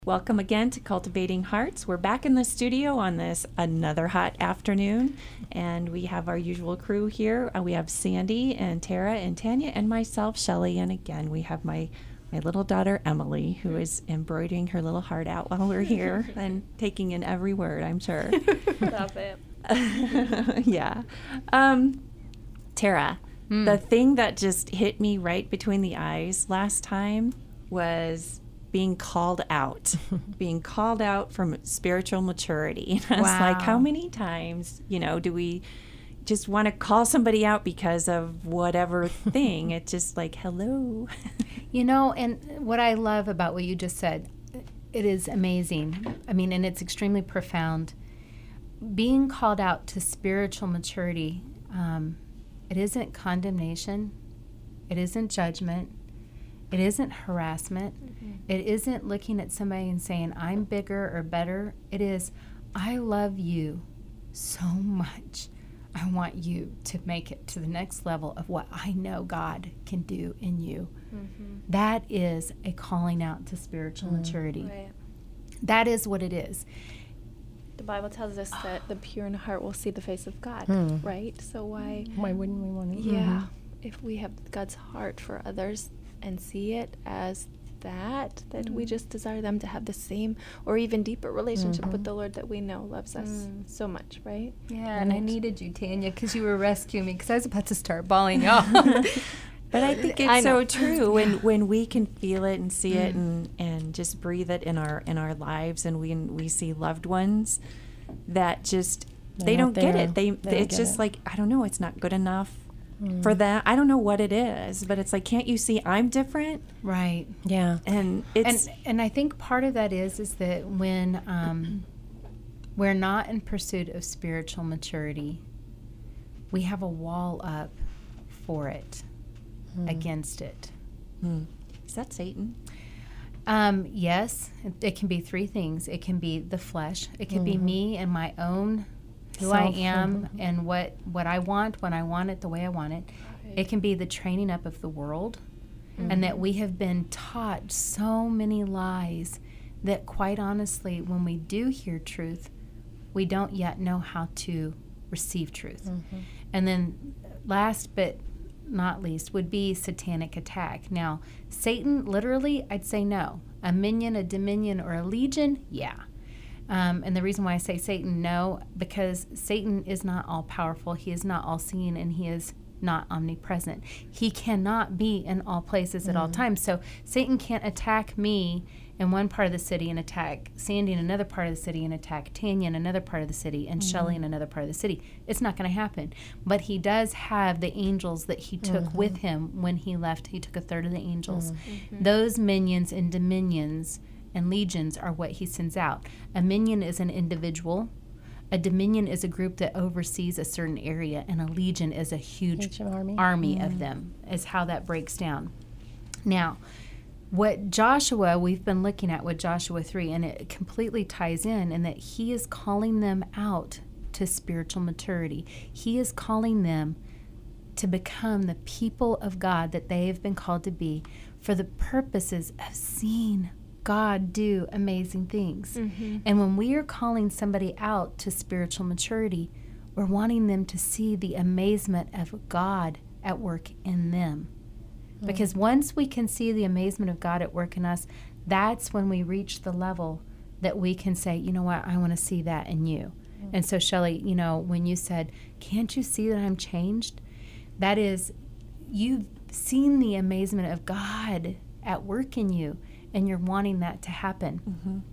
Welcome again to Cultivating Hearts. We're back in the studio on this another hot afternoon, and we have our usual crew here. We have Sandy and Tara and Tanya and myself, Shelly, and again we have my little daughter Emily, who is embroidering her little heart out while we're here and taking in every word, I'm sure. Love it. Yeah. Tara, the thing that just hit me right between the eyes last time was being called out from spiritual maturity. And I was like, how many times, do we just want to call somebody out because of whatever thing? It's just like, hello. And what I love about what you just said, it is amazing. And it's extremely profound. Being called out to spiritual maturity, it isn't condemnation. It isn't judgment. It isn't harassment. Mm-hmm. It isn't looking at somebody and saying, I'm bigger or better. It is, I love you so much. I want you to make it to the next level of what I know God can do in you. Mm-hmm. That is a calling out to spiritual maturity. Right. That is what it is. The Bible tells us that the pure in heart will see the face of God, right? So why wouldn't we want to? Yeah. If we have God's heart for others and see it as that we just desire them to have the same or even deeper relationship with the Lord that we know loves us so much, right? Yeah, and I needed you, Tanya, because you were rescuing me, because I was about to start bawling, y'all. But I think it's so true when we can feel it and see it and just breathe it in our lives, and we see loved ones that just they don't get it. It's just like, I don't know, it's not good enough for that. I don't know what it is, but it's like, can't you see I'm different? Right. Yeah. And it's and I think part of that is that when we're not in pursuit of spiritual maturity, we have a wall up for it, against it. Is that Satan? Yes, it can be three things. It can be the flesh. It can be me and my own who I am and what I want when I want it, the way I want it. Right. It can be the training up of the world, and that we have been taught so many lies that, quite honestly, when we do hear truth, we don't yet know how to receive truth. And then last but not least would be satanic attack. Now, Satan, literally, I'd say no. A minion, a dominion, or a legion, yeah. And the reason why I say Satan, no, because Satan is not all-powerful. He is not all-seeing, and he is not omnipresent. He cannot be in all places at all times. So Satan can't attack me in one part of the city and attack Sandy in another part of the city and attack Tanya in another part of the city and Shelly in another part of the city. It's not going to happen. But he does have the angels that he took with him when he left. He took a third of the angels. Those minions and dominions and legions are what he sends out. A minion is an individual. A dominion is a group that oversees a certain area, and a legion is a huge army of them, is how that breaks down. Now, what Joshua, we've been looking at with Joshua 3, and it completely ties in that he is calling them out to spiritual maturity. He is calling them to become the people of God that they have been called to be for the purposes of seeing God do amazing things. And when we are calling somebody out to spiritual maturity, we're wanting them to see the amazement of God at work in them. Because once we can see the amazement of God at work in us, that's when we reach the level that we can say, you know what, I want to see that in you. And so, Shelly, when you said, can't you see that I'm changed? That is, you've seen the amazement of God at work in you, and you're wanting that to happen.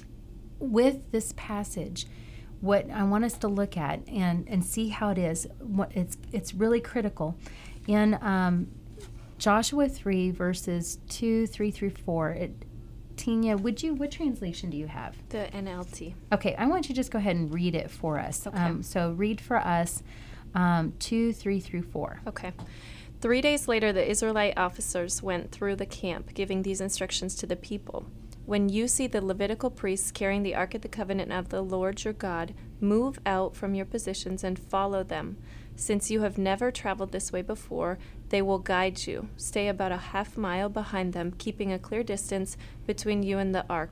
With this passage, what I want us to look at and see how it is, it's really critical. In Joshua 3, verses 2, 3 through 4, Tina, what translation do you have? The NLT. Okay, I want you to just go ahead and read it for us. Okay. So read for us 2, 3 through 4. Okay. 3 days later, the Israelite officers went through the camp, giving these instructions to the people. When you see the Levitical priests carrying the Ark of the Covenant of the Lord your God, move out from your positions and follow them. Since you have never traveled this way before, they will guide you. Stay about a half mile behind them, keeping a clear distance between you and the ark.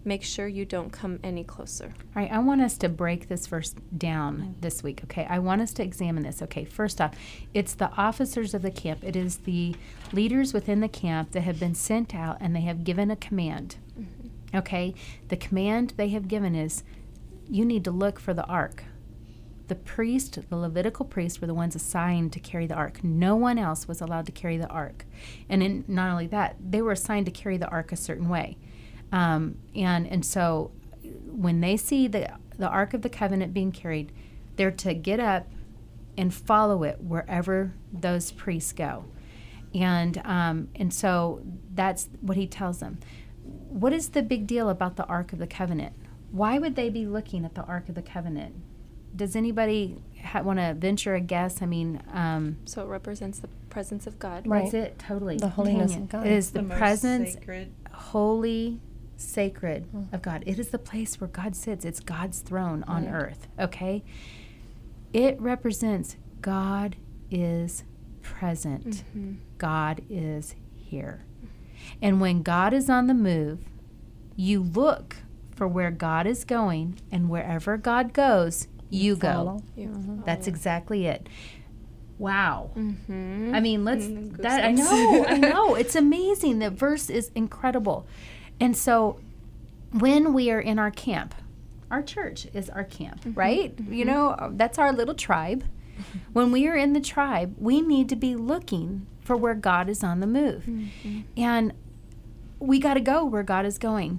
Make sure you don't come any closer. All right, I want us to break this verse down this week, okay? I want us to examine this, okay? First off, it's the officers of the camp. It is the leaders within the camp that have been sent out, and they have given a command, okay? The command they have given is, you need to look for the ark. The priest, the Levitical priests, were the ones assigned to carry the ark. No one else was allowed to carry the ark. And not only that, they were assigned to carry the ark a certain way. And so when they see the Ark of the Covenant being carried, they're to get up and follow it wherever those priests go. And so that's what he tells them. What is the big deal about the Ark of the Covenant? Why would they be looking at the Ark of the Covenant? Does anybody want to venture a guess? I mean, So it represents the presence of God. That's it, totally. The holiness Tanya. of God. It is the most presence, sacred. holy, sacred of God. It is the place where God sits. It's God's throne on earth, okay? It represents God is present. God is here. And when God is on the move, you look for where God is going, and wherever God goes, you go. Follow. That's exactly it. Wow. Mm-hmm. I mean, I know. It's amazing. The verse is incredible. And so when we are in our camp, our church is our camp, right? You know, that's our little tribe. When we are in the tribe, we need to be looking for where God is on the move. And we got to go where God is going.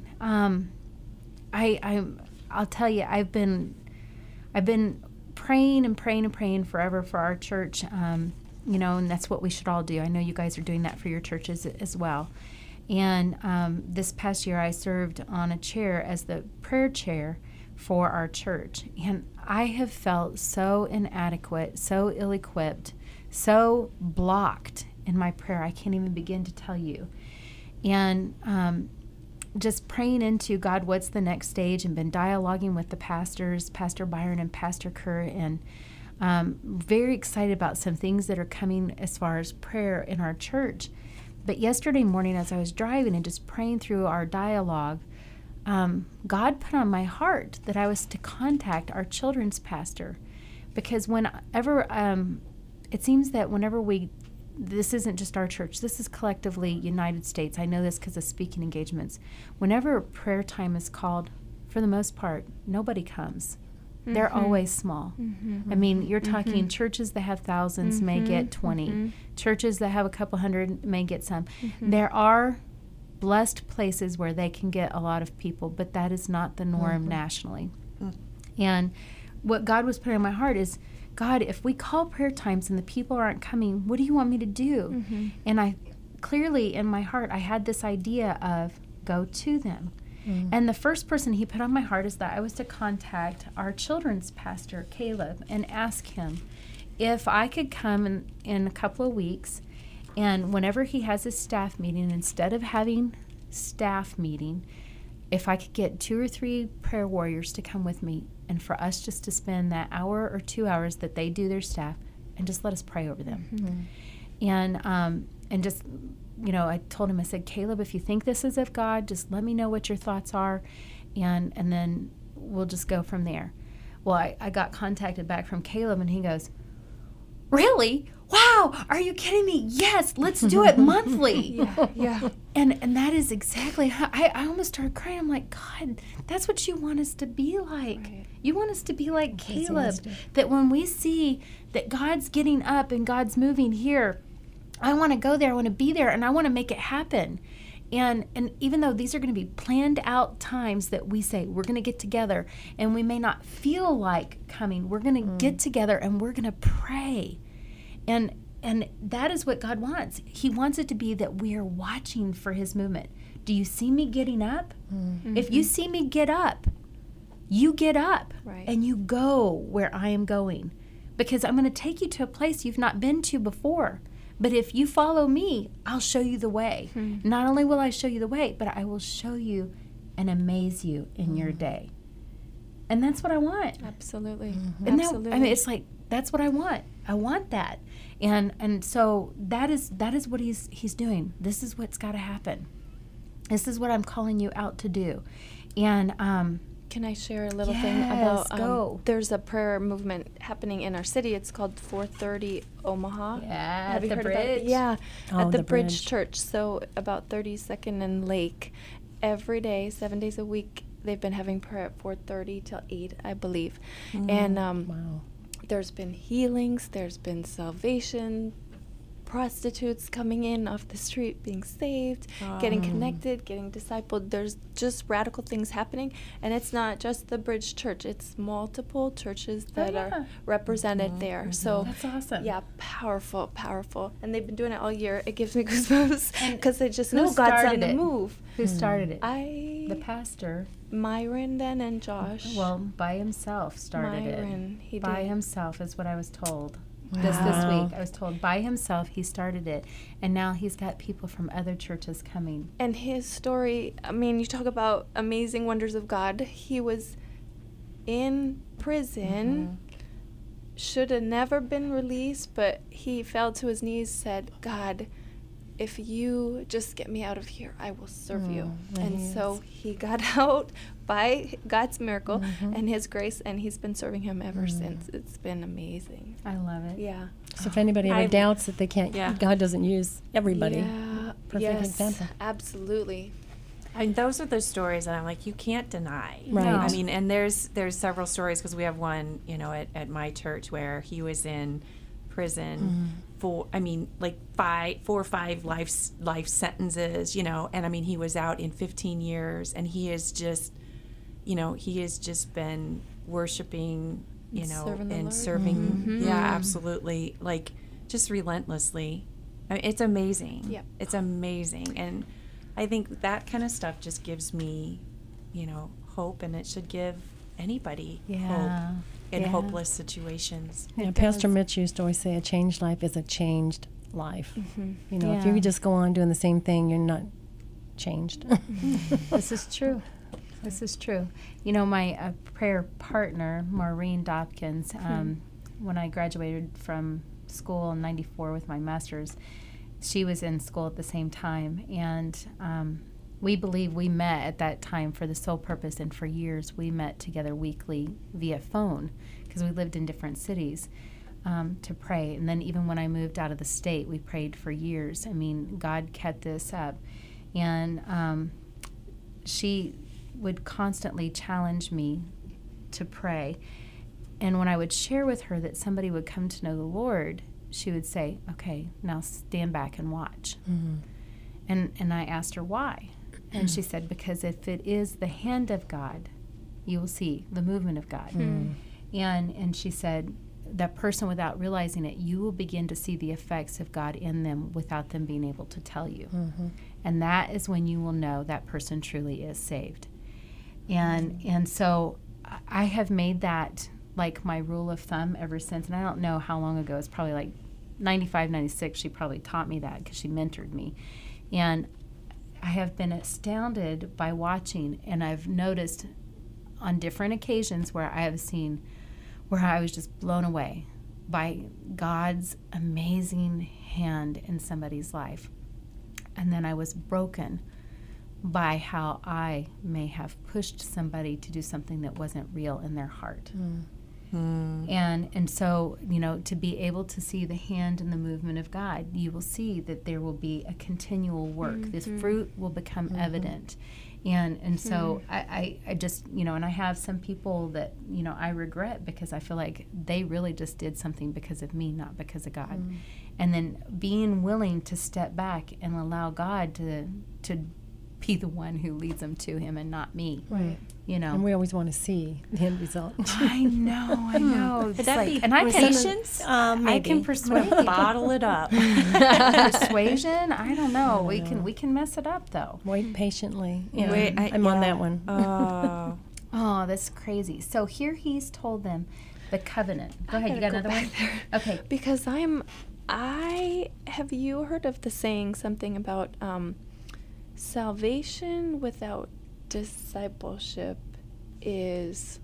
I'll tell you, I've been praying and praying and praying forever for our church, you know, and that's what we should all do. I know you guys are doing that for your churches as well. And this past year, I served on a chair as the prayer chair for our church. And I have felt so inadequate, so ill-equipped, so blocked in my prayer. I can't even begin to tell you. And just praying into God, what's the next stage, and been dialoguing with the pastors, Pastor Byron and Pastor Kerr, and very excited about some things that are coming as far as prayer in our church. But yesterday morning, as I was driving and just praying through our dialogue, God put on my heart that I was to contact our children's pastor, because whenever it seems that whenever this isn't just our church, this is collectively United States. I know this because of speaking engagements. Whenever prayer time is called, for the most part, nobody comes. They're always small. I mean, you're talking churches that have thousands may get 20. Churches that have a couple hundred may get some. There are blessed places where they can get a lot of people, but that is not the norm nationally. And what God was putting in my heart is, God, if we call prayer times and the people aren't coming, what do you want me to do? And I clearly in my heart, I had this idea of go to them. And the first person he put on my heart is that I was to contact our children's pastor, Caleb, and ask him if I could come in a couple of weeks, and whenever he has his staff meeting, instead of having staff meeting, if I could get 2 or 3 prayer warriors to come with me, and for us just to spend that hour or 2 hours that they do their staff, and just let us pray over them. And just, you know, I told him, I said, Caleb, if you think this is of God, just let me know what your thoughts are, and then we'll just go from there. Well, I got contacted back from Caleb, and he goes, really? Wow, are you kidding me? Yes, let's do it monthly. Yeah. And that is exactly how I almost started crying. I'm like, God, that's what you want us to be like. Right. You want us to be like Caleb, Enthusiastic. that when we see that God's getting up and God's moving here, I want to go there, I want to be there, and I want to make it happen. And even though these are going to be planned out times that we say we're going to get together, and we may not feel like coming, we're going to get together and we're going to pray. And that is what God wants. He wants it to be that we are watching for his movement. Do you see me getting up? If you see me get up, you get up, Right. and you go where I am going, because I'm going to take you to a place you've not been to before. But if you follow me, I'll show you the way. Not only will I show you the way, but I will show you and amaze you in your day. And that's what I want. Absolutely. And Absolutely. I mean, it's like, that's what I want. I want that. And so that is what he's doing. This is what's got to happen. This is what I'm calling you out to do. And Can I share a little thing Yes, about go. there's a prayer movement happening in our city. It's called 430 Omaha. Yeah, Have you at the heard about it? bridge. Yeah, Oh, at the the Bridge bridge. Church. So about 32nd and Lake, every day, 7 days a week, they've been having prayer at 4:30 till 8, I believe. And Wow. there's been healings, there's been salvation, prostitutes coming in off the street being saved, getting connected, getting discipled. There's just radical things happening, and it's not just the Bridge Church, it's multiple churches that yeah. are represented there. So That's awesome. yeah, powerful, powerful. And they've been doing it all year. It gives me goosebumps because I just who know God's on started the it? move. Who started it? The pastor. Myron then and Josh. Well, by himself started Myron, he it. By did. himself is what I was told. Wow. This week, I was told by himself he started it, and now he's got people from other churches coming. And his story, I mean, you talk about amazing wonders of God. He was in prison, should have never been released, but he fell to his knees, said, God, if you just get me out of here, I will serve you. And so he got out by God's miracle and his grace, and he's been serving him ever since. It's been amazing. I love it. Yeah. So if anybody ever doubts that they can't, Yeah. God doesn't use everybody. Yeah. Perfect yes, example. absolutely. And those are the stories that I'm like, you can't deny. Right. No. I mean, and there's several stories because we have one, at my church where he was in prison for, like 4 or 5 life sentences, and I mean, he was out in 15 years, and he is just, he has just been worshiping, Serving the and Lord. serving, yeah, absolutely, like just relentlessly. I mean, it's amazing. Yep. It's amazing, and I think that kind of stuff just gives me, hope, and it should give anybody Yeah. hope in Yeah. hopeless situations. Yeah, Pastor Mitch used to always say a changed life is a changed life. If Yeah. you just go on doing the same thing, you're not changed. This is true. This is true. My prayer partner, Maureen Dopkins, when I graduated from school in '94 with my master's, she was in school at the same time. And we believe we met at that time for the sole purpose, and for years we met together weekly via phone because we lived in different cities to pray. And then even when I moved out of the state, we prayed for years. I mean, God kept this up. And she would constantly challenge me to pray. And when I would share with her that somebody would come to know the Lord, she would say, okay, now stand back and watch. And I asked her why. And she said, because if it is the hand of God, you will see the movement of God. And she said, that person, without realizing it, you will begin to see the effects of God in them without them being able to tell you. And that is when you will know that person truly is saved. And so I have made that like my rule of thumb ever since. And I don't know how long ago. It's probably like 95, 96. She probably taught me that because she mentored me. And I have been astounded by watching, and I've noticed on different occasions where I have seen where I was just blown away by God's amazing hand in somebody's life. And then I was broken by how I may have pushed somebody to do something that wasn't real in their heart. And so, to be able to see the hand and the movement of God, you will see that there will be a continual work. This fruit will become evident. And so I just, and I have some people that, I regret because I feel like they really just did something because of me, not because of God. And then being willing to step back and allow God to be the one who leads them to Him and not me. Right. And we always want to see the end result. I know. Could that be and I can patience? I Maybe. can persuade people. Bottle it up. Persuasion? I don't know. We can mess it up though. Wait patiently. Yeah, Wait, I'm on that one. Oh. Oh, that's crazy. So here he's told them the covenant. Go ahead. You got another one? Okay. Because have you heard of the saying something about salvation without discipleship is,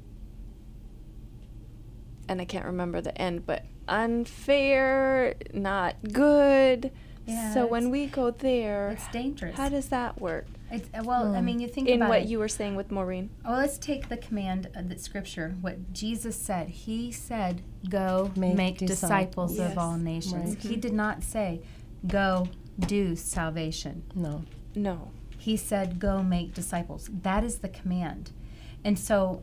and I can't remember the end, but unfair, not good. Yeah, so when we go there, It's dangerous. how does that work? I mean, you think In about what it. you were saying with Maureen. Well, let's take the command of the scripture, what Jesus said. He said, go make disciples Yes. of all nations. Right. He did not say, go do salvation. No. He said, go make disciples. That is the command. And so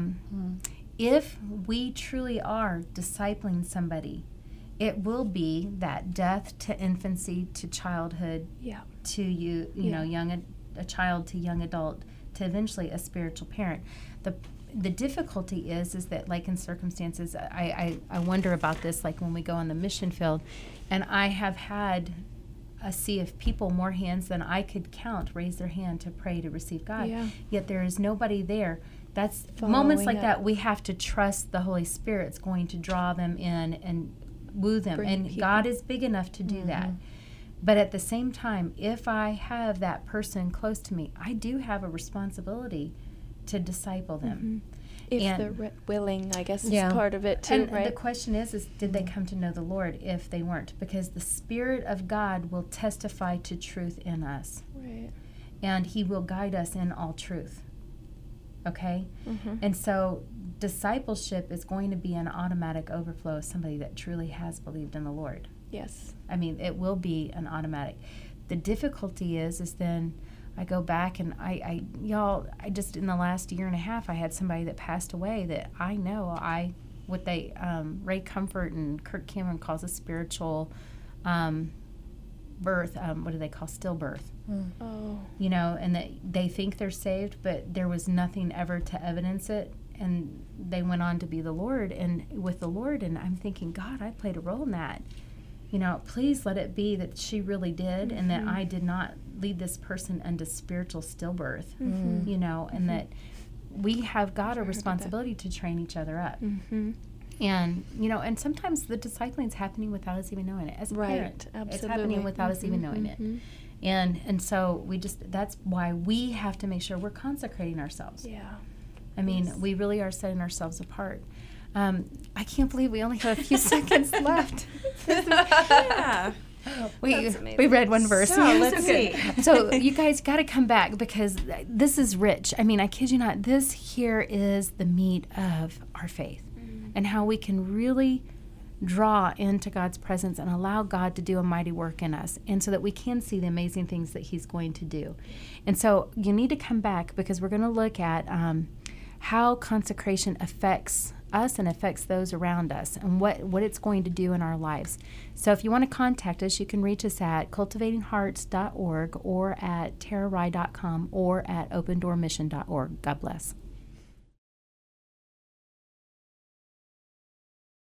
if we truly are discipling somebody, it will be that death to infancy, to childhood, Yeah. to you know, a child to young adult, to eventually a spiritual parent. The difficulty is that, like, in circumstances, I wonder about this, like when we go on the mission field, and I have had a sea of people, more hands than I could count, raise their hand to pray to receive God. Yeah. Yet there is nobody there. That's Following moments like up. that we have to trust the Holy Spirit's going to draw them in and woo them. Bring And people. God is big enough to do that. But at the same time, if I have that person close to me, I do have a responsibility to disciple them. If And- they're willing, I guess, Yeah. is part of it too, And right? the question is did they come to know the Lord if they weren't? Because the Spirit of God will testify to truth in us, Right. and He will guide us in all truth. Okay? Mm-hmm. And so discipleship is going to be an automatic overflow of somebody that truly has believed in the Lord. Yes. I mean, it will be an automatic. The difficulty is then I go back and I just in the last year and a half, I had somebody that passed away that I know what they, Ray Comfort and Kirk Cameron calls a spiritual birth, what do they call stillbirth? Oh. You know, and that they think they're saved, but there was nothing ever to evidence it. And they went on to be with the Lord, and I'm thinking, God, I played a role in that. You know, please let it be that she really did, and that I did not lead this person into spiritual stillbirth. You know, and that we have got a responsibility to train each other up. Mm-hmm. And, you know, and sometimes the discipling is happening without us even knowing it. As a Right. parent, Absolutely. it's happening without us even knowing it. And so that's why we have to make sure we're consecrating ourselves. Yeah. I mean, we really are setting ourselves apart. I can't believe we only have a few seconds left. Yeah. We amazing. read one verse. So, let's see. So you guys got to come back because this is rich. I mean, I kid you not. This here is the meat of our faith and how we can really draw into God's presence and allow God to do a mighty work in us, and so that we can see the amazing things that He's going to do. And so you need to come back because we're going to look at how consecration affects us and affects those around us and what it's going to do in our lives. So if you want to contact us, you can reach us at cultivatinghearts.org or at terrarai.com or at opendoormission.org. God bless.